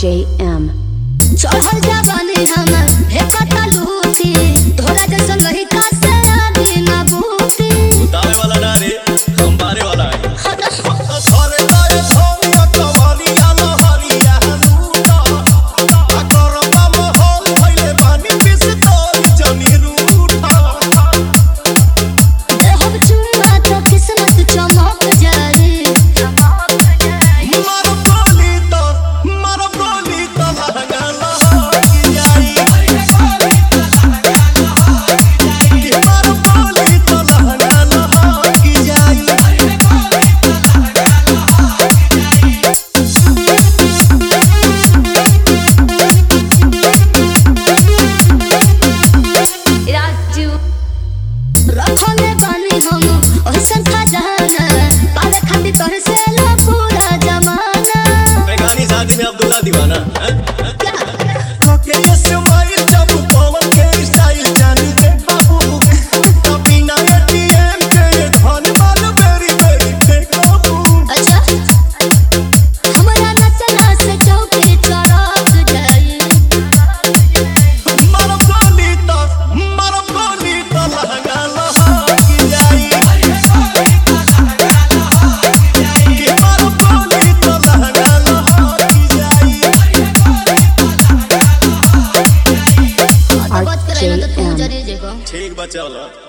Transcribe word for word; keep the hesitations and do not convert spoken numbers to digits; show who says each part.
Speaker 1: J M
Speaker 2: चढ़ल जवानी हमर हे कटा लूटी तोरा जैसा नहीं का से आगे ना बूटी
Speaker 3: उतारे वाला ना रे हम बारे वाला है
Speaker 4: सारे दाए सोनिया कवाली आलो हरिया लूटा आ करबा मोहल भइले बानी पिस्तौल जनी रूठा
Speaker 2: ए हम चुमा तो किस्मत चमक जाए
Speaker 4: मारो बोली तो मारो बोली तो लगा लहकी जाई मारो बोली तो लगा लहकी जाई
Speaker 2: राजू रखले बानी हम ओइसन खजाना पाले खाती तोर से लो पूरा जमाना
Speaker 3: बेगानी शादी में अब्दुल्ला दीवाना हैं?
Speaker 4: कोके ये स्माइल जब पवन के स्टाइल जानी के बाबू कभी ना एटीएम के धन वाला बेरी बेरी के काबू
Speaker 2: अच्छा हमरा नचला से चौकी चढ़क जाए
Speaker 4: मारो बोली तो मारो बोली तो लगा लहकी जाई कि मारो बोली तो लगा लहकी जाई
Speaker 2: बात करे ना तो तू
Speaker 1: R J M
Speaker 2: जरे जेगो
Speaker 3: ठीक बचा लो